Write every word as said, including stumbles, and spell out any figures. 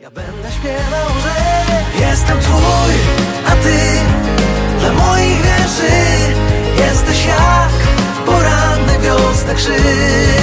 Ja będę śpiewał, że jestem twój, a ty dla moich wierszy jesteś jak poranny wiosny krzyk.